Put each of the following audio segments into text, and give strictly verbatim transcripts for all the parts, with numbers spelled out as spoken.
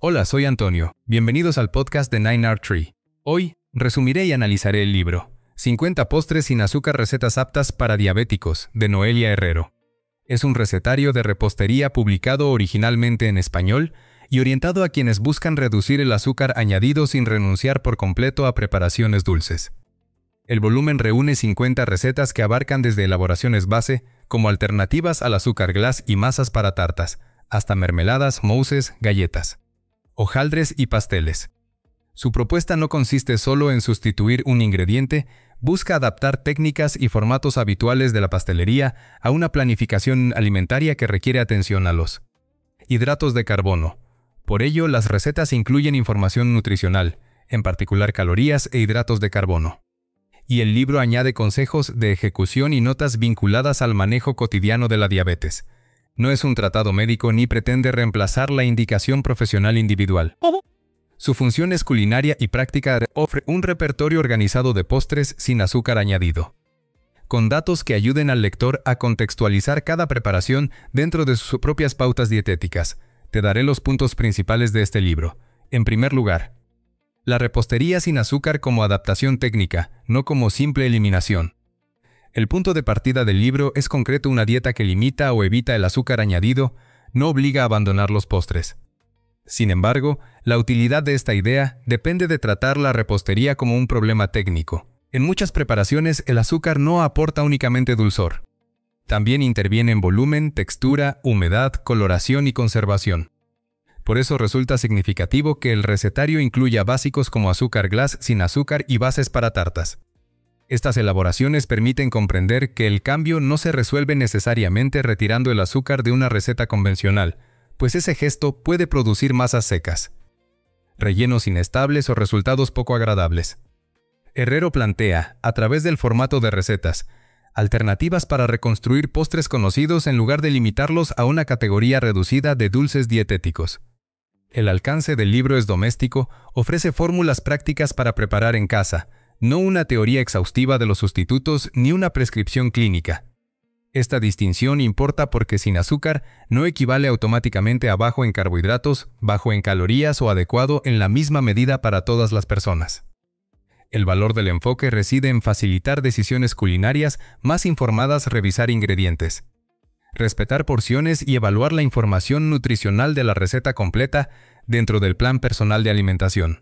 Hola, soy Antonio. Bienvenidos al podcast de Nine Art Tree. Hoy, resumiré y analizaré el libro cincuenta postres sin azúcar, recetas aptas para diabéticos, de Noelia Herrero. Es un recetario de repostería publicado originalmente en español y orientado a quienes buscan reducir el azúcar añadido sin renunciar por completo a preparaciones dulces. El volumen reúne cincuenta recetas que abarcan desde elaboraciones base, como alternativas al azúcar glass y masas para tartas, hasta mermeladas, mousses, galletas, hojaldres y pasteles. Su propuesta no consiste solo en sustituir un ingrediente, busca adaptar técnicas y formatos habituales de la pastelería a una planificación alimentaria que requiere atención a los hidratos de carbono. Por ello, las recetas incluyen información nutricional, en particular calorías e hidratos de carbono. Y el libro añade consejos de ejecución y notas vinculadas al manejo cotidiano de la diabetes. No es un tratado médico ni pretende reemplazar la indicación profesional individual. Su función es culinaria y práctica. Ofrece un repertorio organizado de postres sin azúcar añadido, con datos que ayuden al lector a contextualizar cada preparación dentro de sus propias pautas dietéticas. Te daré los puntos principales de este libro. En primer lugar, la repostería sin azúcar como adaptación técnica, no como simple eliminación. El punto de partida del libro es concreto: una dieta que limita o evita el azúcar añadido no obliga a abandonar los postres. Sin embargo, la utilidad de esta idea depende de tratar la repostería como un problema técnico. En muchas preparaciones, el azúcar no aporta únicamente dulzor. También interviene en volumen, textura, humedad, coloración y conservación. Por eso resulta significativo que el recetario incluya básicos como azúcar glass sin azúcar y bases para tartas. Estas elaboraciones permiten comprender que el cambio no se resuelve necesariamente retirando el azúcar de una receta convencional, pues ese gesto puede producir masas secas, rellenos inestables o resultados poco agradables. Herrero plantea, a través del formato de recetas, alternativas para reconstruir postres conocidos en lugar de limitarlos a una categoría reducida de dulces dietéticos. El alcance del libro es doméstico, ofrece fórmulas prácticas para preparar en casa, no una teoría exhaustiva de los sustitutos ni una prescripción clínica. Esta distinción importa porque sin azúcar no equivale automáticamente a bajo en carbohidratos, bajo en calorías o adecuado en la misma medida para todas las personas. El valor del enfoque reside en facilitar decisiones culinarias más informadas, revisar ingredientes, respetar porciones y evaluar la información nutricional de la receta completa dentro del plan personal de alimentación.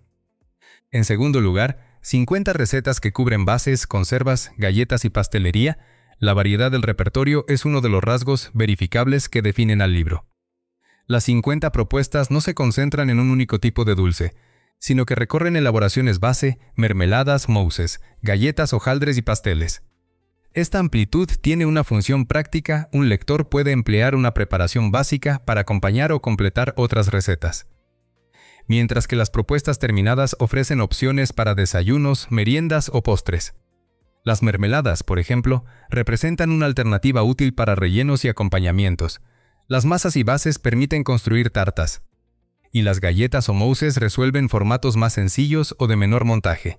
En segundo lugar, cincuenta recetas que cubren bases, conservas, galletas y pastelería. La variedad del repertorio es uno de los rasgos verificables que definen al libro. Las cincuenta propuestas no se concentran en un único tipo de dulce, sino que recorren elaboraciones base, mermeladas, mousses, galletas, hojaldres y pasteles. Esta amplitud tiene una función práctica. Un lector puede emplear una preparación básica para acompañar o completar otras recetas, mientras que las propuestas terminadas ofrecen opciones para desayunos, meriendas o postres. Las mermeladas, por ejemplo, representan una alternativa útil para rellenos y acompañamientos. Las masas y bases permiten construir tartas. Y las galletas o mousses resuelven formatos más sencillos o de menor montaje.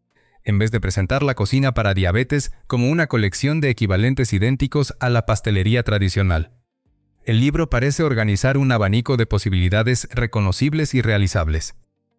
En vez de presentar la cocina para diabetes como una colección de equivalentes idénticos a la pastelería tradicional, el libro parece organizar un abanico de posibilidades reconocibles y realizables.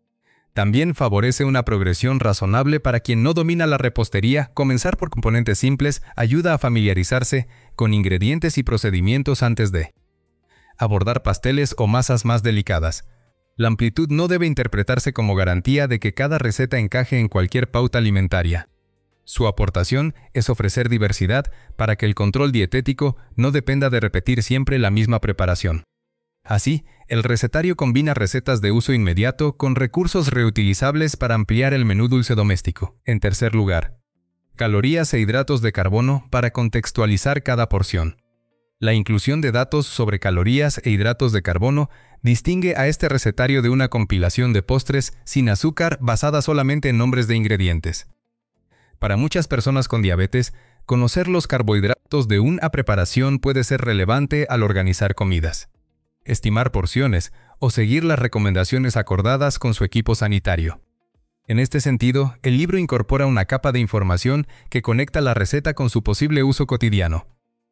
También favorece una progresión razonable para quien no domina la repostería. Comenzar por componentes simples ayuda a familiarizarse con ingredientes y procedimientos antes de abordar pasteles o masas más delicadas. La amplitud no debe interpretarse como garantía de que cada receta encaje en cualquier pauta alimentaria. Su aportación es ofrecer diversidad para que el control dietético no dependa de repetir siempre la misma preparación. Así, el recetario combina recetas de uso inmediato con recursos reutilizables para ampliar el menú dulce doméstico. En tercer lugar, calorías e hidratos de carbono para contextualizar cada porción. La inclusión de datos sobre calorías e hidratos de carbono distingue a este recetario de una compilación de postres sin azúcar basada solamente en nombres de ingredientes. Para muchas personas con diabetes, conocer los carbohidratos de una preparación puede ser relevante al organizar comidas, estimar porciones o seguir las recomendaciones acordadas con su equipo sanitario. En este sentido, el libro incorpora una capa de información que conecta la receta con su posible uso cotidiano.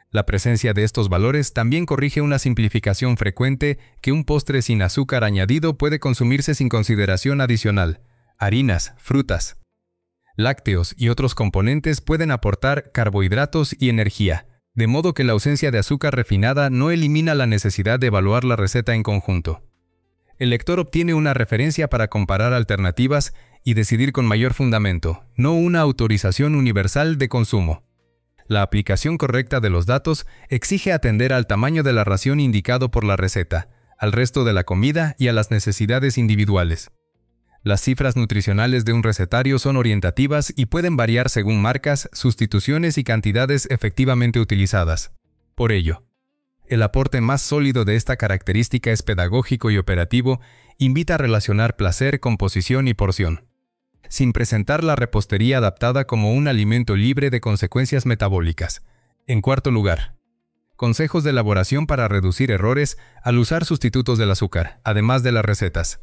La presencia de estos valores también corrige una simplificación frecuente que un postre sin azúcar añadido puede consumirse sin consideración adicional. Harinas, frutas, lácteos y otros componentes pueden aportar carbohidratos y energía, de modo que la ausencia de azúcar refinada no elimina la necesidad de evaluar la receta en conjunto. El lector obtiene una referencia para comparar alternativas y decidir con mayor fundamento, no una autorización universal de consumo. La aplicación correcta de los datos exige atender al tamaño de la ración indicado por la receta, al resto de la comida y a las necesidades individuales. Las cifras nutricionales de un recetario son orientativas y pueden variar según marcas, sustituciones y cantidades efectivamente utilizadas. Por ello, el aporte más sólido de esta característica es pedagógico y operativo, invita a relacionar placer, composición y porción, sin presentar la repostería adaptada como un alimento libre de consecuencias metabólicas. En cuarto lugar, consejos de elaboración para reducir errores al usar sustitutos del azúcar, además de las recetas.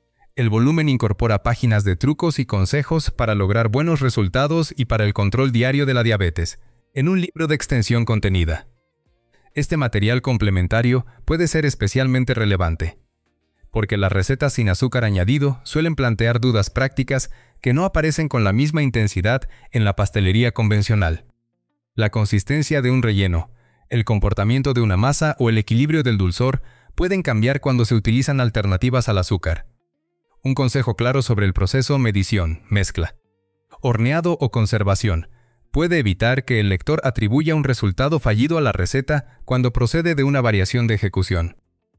El volumen incorpora páginas de trucos y consejos para lograr buenos resultados y para el control diario de la diabetes, en un libro de extensión contenida. Este material complementario puede ser especialmente relevante, porque las recetas sin azúcar añadido suelen plantear dudas prácticas que no aparecen con la misma intensidad en la pastelería convencional. La consistencia de un relleno, el comportamiento de una masa o el equilibrio del dulzor pueden cambiar cuando se utilizan alternativas al azúcar. Un consejo claro sobre el proceso medición, mezcla, horneado o conservación puede evitar que el lector atribuya un resultado fallido a la receta cuando procede de una variación de ejecución.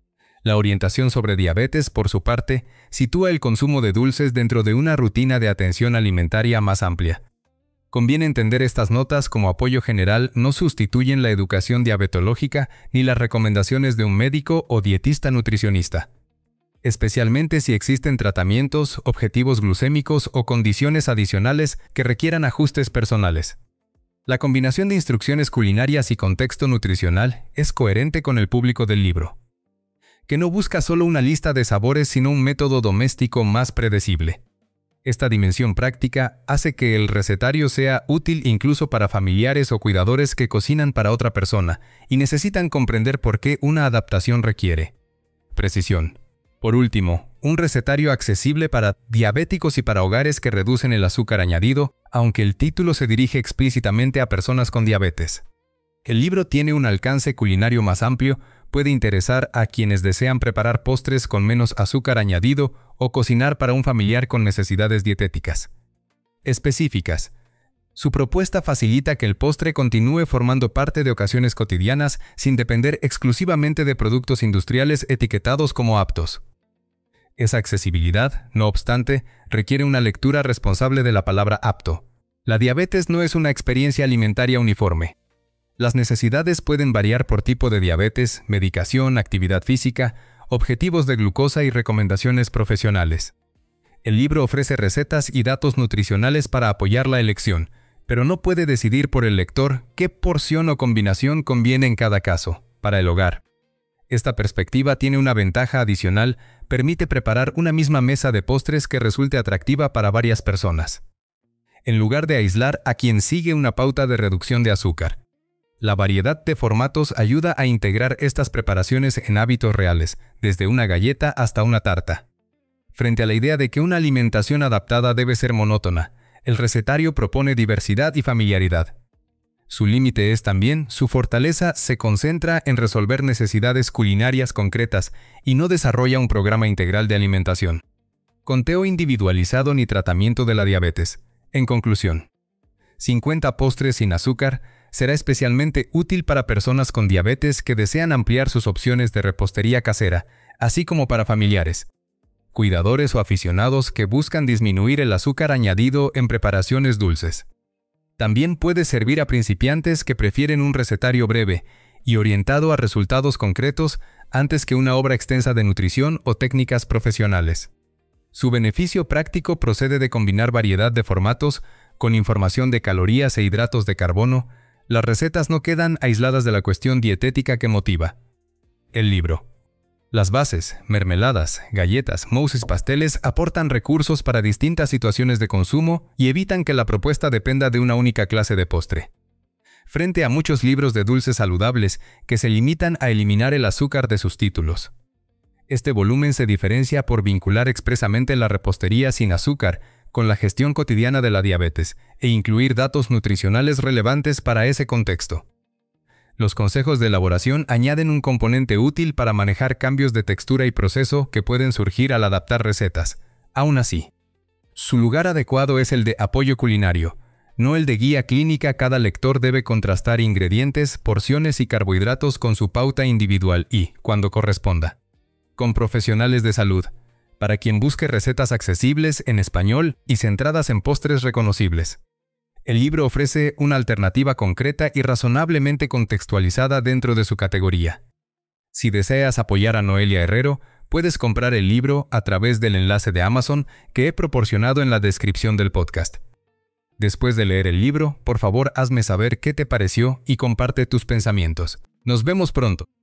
La orientación sobre diabetes, por su parte, sitúa el consumo de dulces dentro de una rutina de atención alimentaria más amplia. Conviene entender estas notas como apoyo general, no sustituyen la educación diabetológica ni las recomendaciones de un médico o dietista nutricionista, especialmente si existen tratamientos, objetivos glucémicos o condiciones adicionales que requieran ajustes personales. La combinación de instrucciones culinarias y contexto nutricional es coherente con el público del libro, que no busca solo una lista de sabores sino un método doméstico más predecible. Esta dimensión práctica hace que el recetario sea útil incluso para familiares o cuidadores que cocinan para otra persona y necesitan comprender por qué una adaptación requiere precisión. Por último, un recetario accesible para diabéticos y para hogares que reducen el azúcar añadido, aunque el título se dirige explícitamente a personas con diabetes. El libro tiene un alcance culinario más amplio, puede interesar a quienes desean preparar postres con menos azúcar añadido o cocinar para un familiar con necesidades dietéticas específicas. Su propuesta facilita que el postre continúe formando parte de ocasiones cotidianas sin depender exclusivamente de productos industriales etiquetados como aptos. Esa accesibilidad, no obstante, requiere una lectura responsable de la palabra apto. La diabetes no es una experiencia alimentaria uniforme. Las necesidades pueden variar por tipo de diabetes, medicación, actividad física, objetivos de glucosa y recomendaciones profesionales. El libro ofrece recetas y datos nutricionales para apoyar la elección, pero no puede decidir por el lector qué porción o combinación conviene en cada caso. Para el hogar, esta perspectiva tiene una ventaja adicional: permite preparar una misma mesa de postres que resulte atractiva para varias personas, en lugar de aislar a quien sigue una pauta de reducción de azúcar. La variedad de formatos ayuda a integrar estas preparaciones en hábitos reales, desde una galleta hasta una tarta. Frente a la idea de que una alimentación adaptada debe ser monótona, el recetario propone diversidad y familiaridad. Su límite es también, su fortaleza se concentra en resolver necesidades culinarias concretas y no desarrolla un programa integral de alimentación, conteo individualizado ni tratamiento de la diabetes. En conclusión, cincuenta postres sin azúcar será especialmente útil para personas con diabetes que desean ampliar sus opciones de repostería casera, así como para familiares, cuidadores o aficionados que buscan disminuir el azúcar añadido en preparaciones dulces. También puede servir a principiantes que prefieren un recetario breve y orientado a resultados concretos antes que una obra extensa de nutrición o técnicas profesionales. Su beneficio práctico procede de combinar variedad de formatos con información de calorías e hidratos de carbono. Las recetas no quedan aisladas de la cuestión dietética que motiva el libro. Las bases, mermeladas, galletas, mousses, pasteles aportan recursos para distintas situaciones de consumo y evitan que la propuesta dependa de una única clase de postre. frente a muchos libros de dulces saludables que se limitan a eliminar el azúcar de sus títulos. Este volumen se diferencia por vincular expresamente la repostería sin azúcar con la gestión cotidiana de la diabetes e incluir datos nutricionales relevantes para ese contexto. Los consejos de elaboración añaden un componente útil para manejar cambios de textura y proceso que pueden surgir al adaptar recetas. Aún así, su lugar adecuado es el de apoyo culinario, no el de guía clínica. Cada lector debe contrastar ingredientes, porciones y carbohidratos con su pauta individual y, cuando corresponda, con profesionales de salud, para quien busque recetas accesibles en español y centradas en postres reconocibles. El libro ofrece una alternativa concreta y razonablemente contextualizada dentro de su categoría. Si deseas apoyar a Noelia Herrero, puedes comprar el libro a través del enlace de Amazon que he proporcionado en la descripción del podcast. Después de leer el libro, por favor hazme saber qué te pareció y comparte tus pensamientos. Nos vemos pronto.